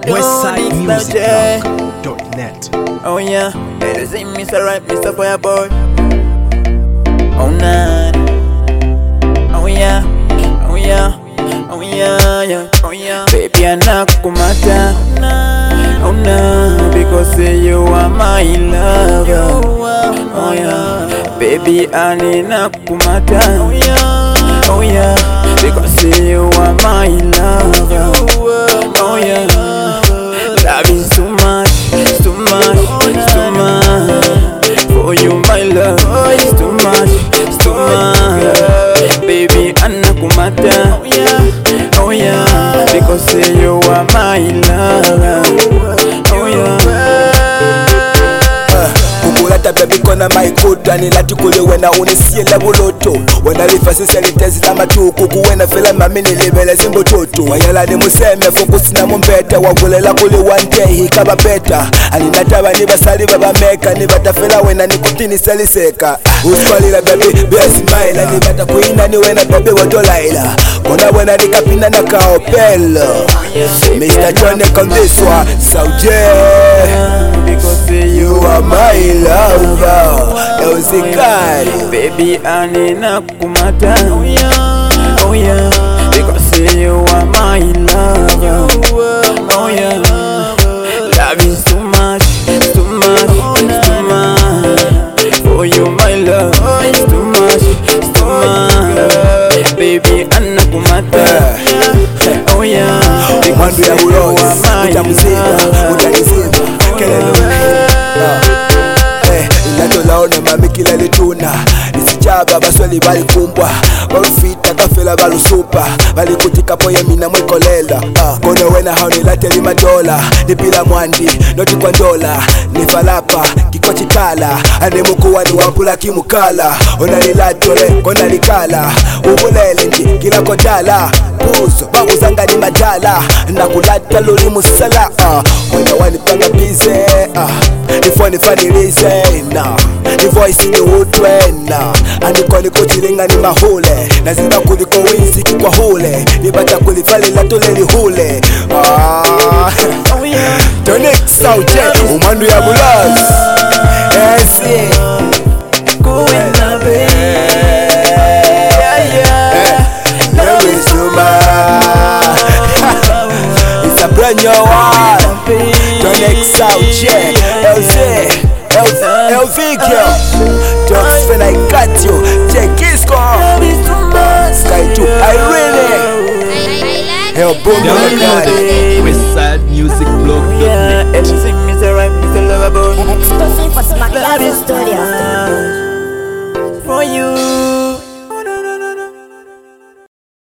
westsidemusicblog.net. Oh yeah, and you see Mr. Right, Mr. Fireboy. Oh nah. Oh yeah, oh yeah, oh yeah, yeah, oh yeah. Baby, I'm not kumata. Oh nah, because you are my lover. Oh yeah, baby, I'm not kumata. Oh yeah, because you are my lover. Oh yeah, love is too much, too much, too much. For you, my love, it's too much, too much. Baby, Anna Kumata. Oh yeah, because you are my lover. Oh yeah. Kukulata baby kona maikuta ni lati kule wena unisiela buloto. Wena lifasi selitezi la matuku kuwena fila mamini libele zimbo toto. Wanyala ni museme fokusi na mumbeta. Wagulela kule one day hikaba beta. Aninataba ni basali baba meka. Ni batafila wena ni kutini seliseka. Uswalila baby besmaila. Ni bata kuina ni wena baby watolaila. Kona wena ni kapina na kaopela. Mr. Johnny on this one. Sauje, because you are my lover. Eusikari baby, Anina Kumata. Oh yeah, because you are my lover. Oh yeah, love is too much, too much, too much. For you, my love, it's too much, too much. Baby, Anna Kumata. Oh yeah, Mwandu ya ulozi, utamuzika, utanizima, kelele inatolaone mami kila lituna. Nisichaba basweli bali kumbwa. Barufita kafela balu supa. Bali kutika poye mina mwikolela. Kono wena haoni late lima dola. Nipila mwandi, noti kwa dola. Nifalapa, kikochi kala. Anemukuwa ni wampula kimukala. Ona nilatole, kona likala. Ubulele nji, kila kotala. Puzo, babu zanga ni majala. Nakulata luli musala. Wena wanipanga bize. Nifoni fanilize na ni voice ni utwena. Anikoni kuchilinga ni mahule. Naziba kuliko winziki kwa hule. Nibata kulifali latole li hule. Tonic Sauje, umandu ya bulaz. Esi Kuwena baby. Newe suma. It's a brand new one. Tonic Sauje, Elvigio, just when I got you, check his score. Sky 2, Irene. Hell, boom, Download westsidemusicblog.net. Everything is alright, Mr. Loverboy. Exclusive for Smack Studio. For you.